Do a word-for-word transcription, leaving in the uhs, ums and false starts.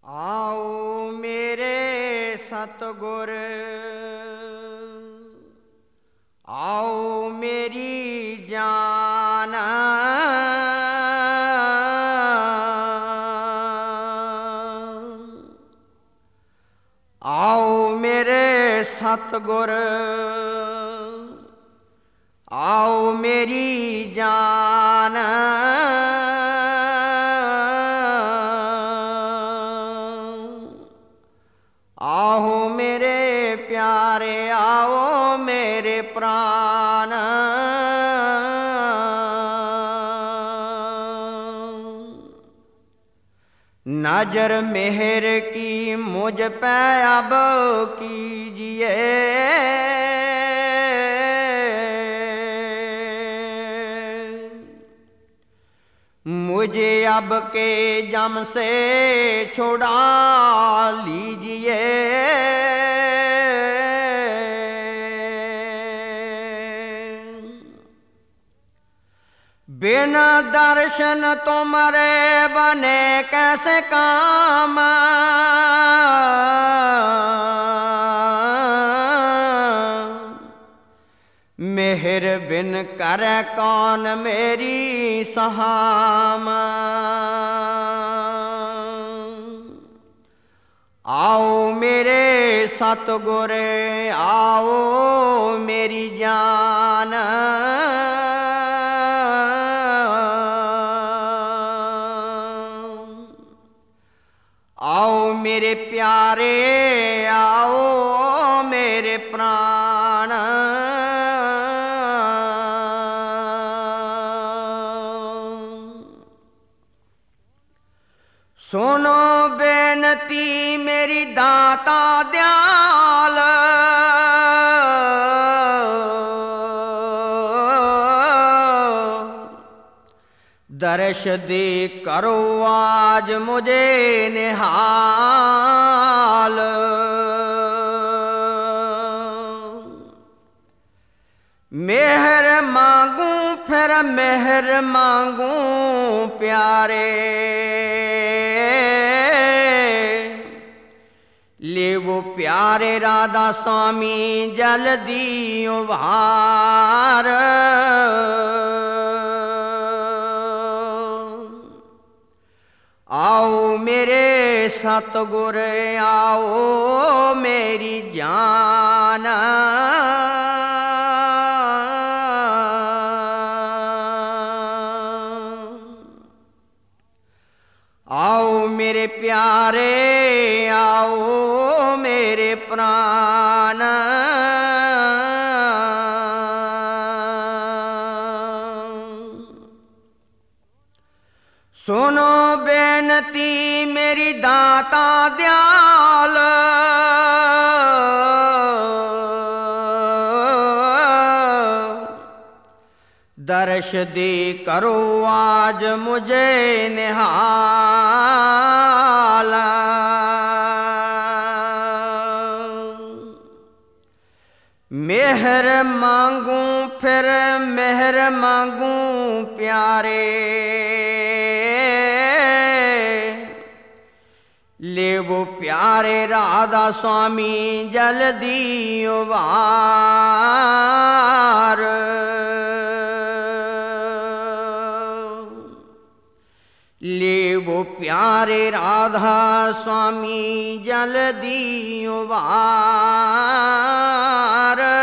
आओ मेरे सतगुर, आओ मेरी जान, आओ मेरे सतगुर, आओ मेरी जान, आओ मेरे प्यारे, आओ मेरे प्राण, नजर मेहर की मुझ पे अब कीजिए, मुझे अब के जम से छुड़ा लीजिए, बिना दर्शन तुम्हारे बने कैसे काम, मेहर बिन करे कौन मेरी सहाम, आओ मेरे सतगुर, आओ मेरी जान, आओ मेरे प्यारे, आओ मेरे प्राण, सुनो बेनती मेरी दाता दयाल, दर्श दे करो आज मुझे निहाल, मेहर मांगू फिर मेहर मांगू प्यारे, ले वो प्यारे राधा स्वामी जल्दी उभार, आओ मेरे सतगुर, आओ मेरी जान, आओ मेरे प्यारे, आओ मेरे प्राण, सुनो बेनती मेरी दाता दयाल, दर्श दे करो आज मुझे निहाल, मेहर मांगू फिर मेहर मांगू प्यारे, ले वो प्यारे राधा स्वामी जल्दी उबार, ले वो प्यारे राधा स्वामी जल्दी उबार।